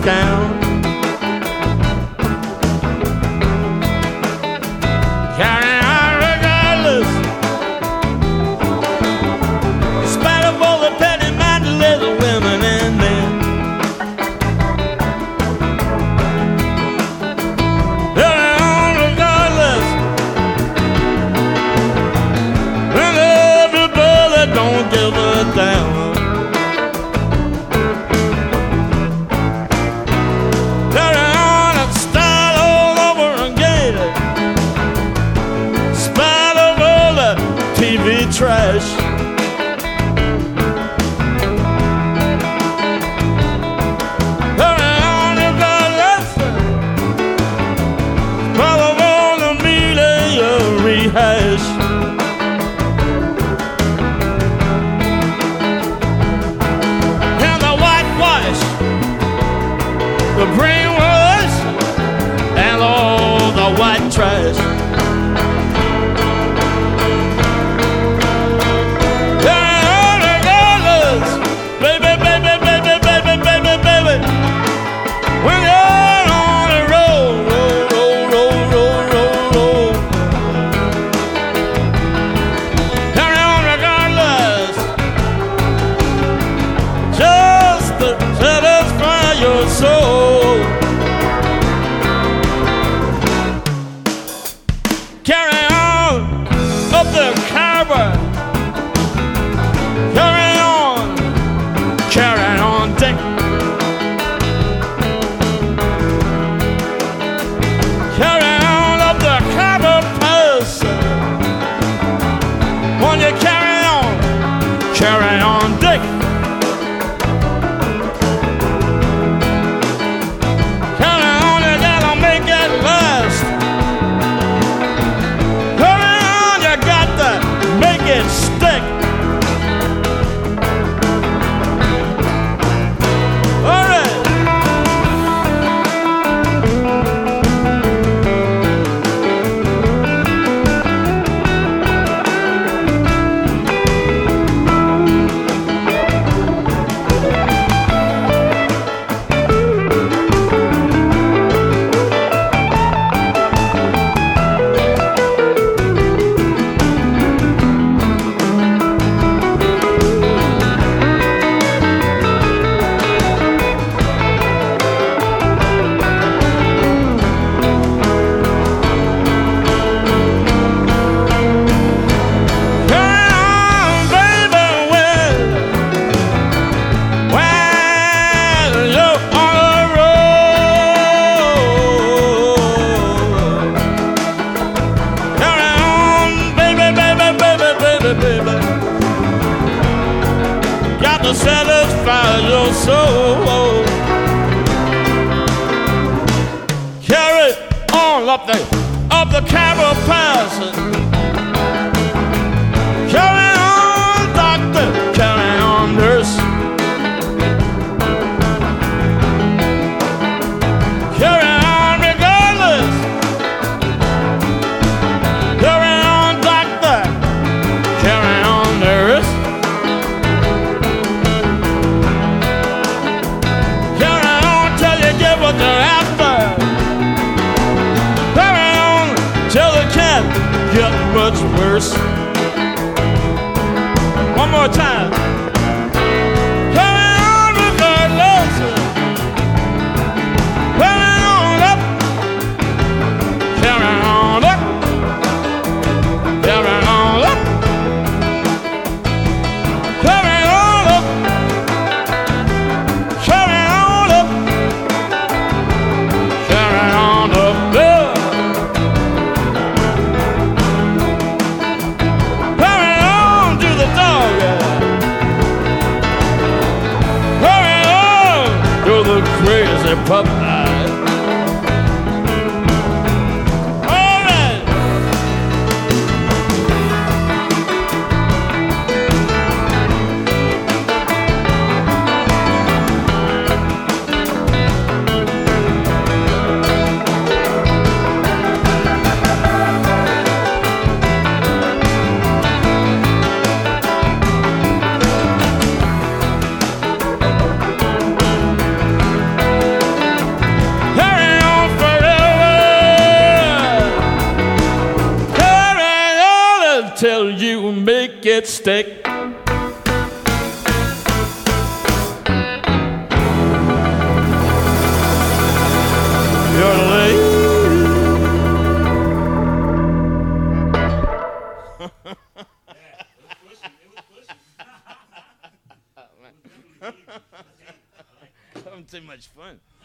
town. Carry on regardless, in spite of all the petty-minded little women and men. Carry on regardless, when everybody don't give a damn. Trash. Hurry on, you got listen. Follow on the media rehash. And the whitewash, the brainwash, and all the white trash. When you're on the road, roll. Carry on regardless, just to satisfy your soul. Carry on up the carbon. Carry on, Dick. Carry on, Dick. Carry on, you gotta make it last. Carry on, you got to make it stick. All right. Got to satisfy your soul. Carry on up the Carroll Pass. Carry on, doctor. Carry on, nurse. Carry on regardless. Carry on, doctor. Carry on, nurse. What they're after. Carry on till it can't get much worse. One more time. Carry on regardless. Carry on up. Carry on up. Carry on up. Carry on up. Carry on up. Crazy pup. and make it stick. Having too much fun.